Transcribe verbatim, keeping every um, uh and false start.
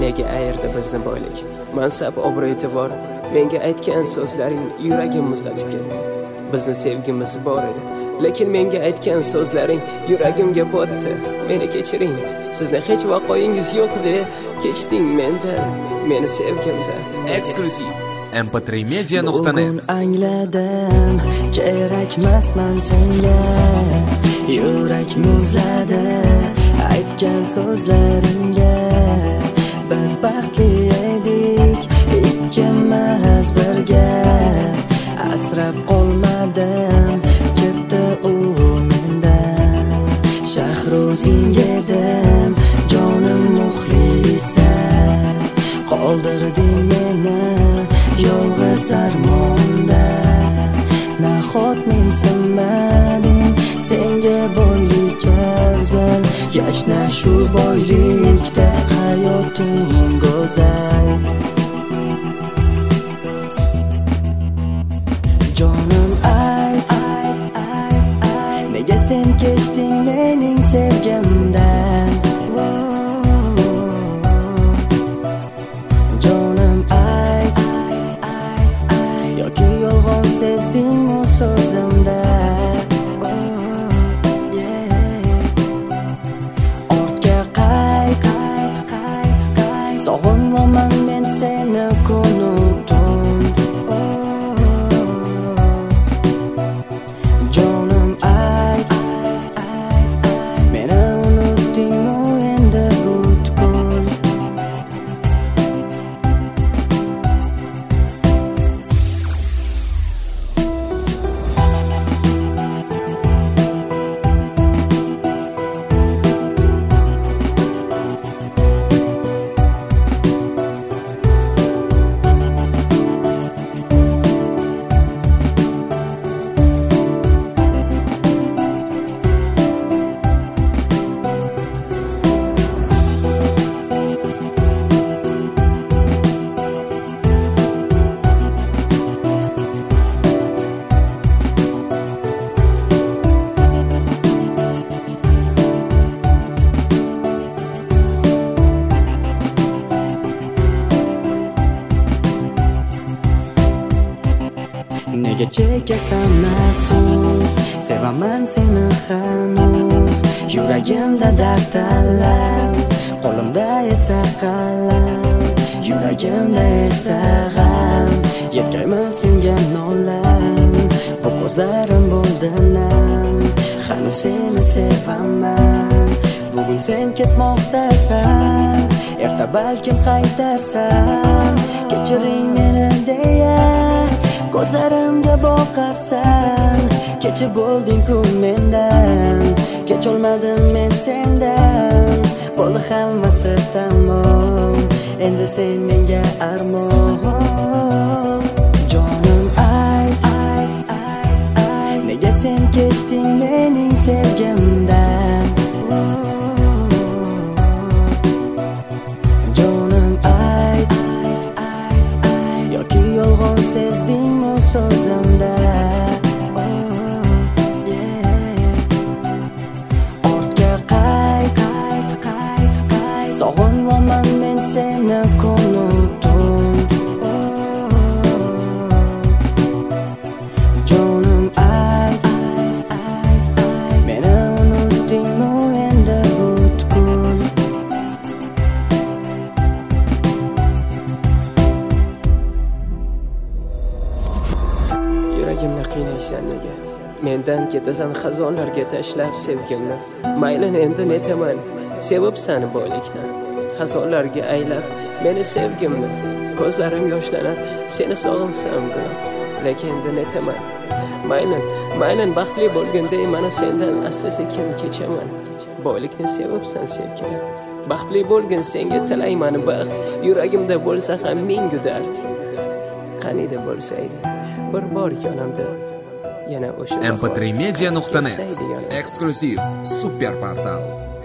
nega ayirdi bizni boylik? Mansab, obro' e'tibor, menga aytgan so'zlaring yuragim muzlatib ketdi. Bizni sevgimiz bor edi, lekin menga aytgan so'zlaring yuragimga botdi. Meni kechiring, sizni hech vaqoyingiz yo'q deb kechding mendan, meni sevgimdan. Eksklyuziv em p tre media nuqta net. Bugun angladim, kerakmasman senga. Yurak muzladi aytgan so'zlaringga. Biz baxtli edik, ikkimiz birga. Asrab qolmadim, ketdi u mendan. Shahrozing edim, jonim muxlisa. Qoldirding meni yolg'iz armonda. Nahot men sevmadim, senga boylik afzal. Yashna shu boylikda, hayoting go'zal. Jonim ayt, nega sen kechding mening sevgimdan? Jonim ayt, yoki yolg'on sezdingmi so'zimda? Ortga qayt, sog'inmaman men seni kun-tun. Jonim ayt, meni unutdingmi endi butkul? Nega chekasan afsus, sevaman seni hanuz. Yuragimda dard alam, qo'limda esa qalam. Yuragimda esa g'am, yetkayman senga nolam. Bu ko'zlarim bo'ldi nam, hanuz seni sevaman. Bugun sen ketmoqdasan, erta balkim qaytarsan. Kechiring meni deya ko'zlarimga boqarsan. Kechib bo'lding-ku mendan, kecholmadim men sendan. Bo'ldi hammasi tamom, endi sen menga armon. Jonim ayt, nega sen kechding mening sevgimdan? Jonim ayt, yoki yolg'on sezdingmi so'zimda? Ortga qayt, sog'inmaman men seni kun-tun. Jonim ayt, meni unutdingmi endi butkul? Yuragimni qiynaysan nega? Mendan ketasan xazonlarga tashlab sevgimni. Mayli endi netaman, sevibsan boylikdan. Xazonlarga aylab meni sevgimni. Ko'zlarim yoshlanar, seni sog'insam gunoh. Lekin endi netaman. Mayli, mayli baxtli bo'lganda mana sendan asta-sekin kechaman. Boylikni sevibsan sevgilim. Baxtli bo'lgin, senga tilayman baxt. Yuragimda bo'lsa ham ming dard. Qanida bo'lsa edi, bir bor yonimda yana o'sha em p tre media nuqta net. Eksklyuziv super portal.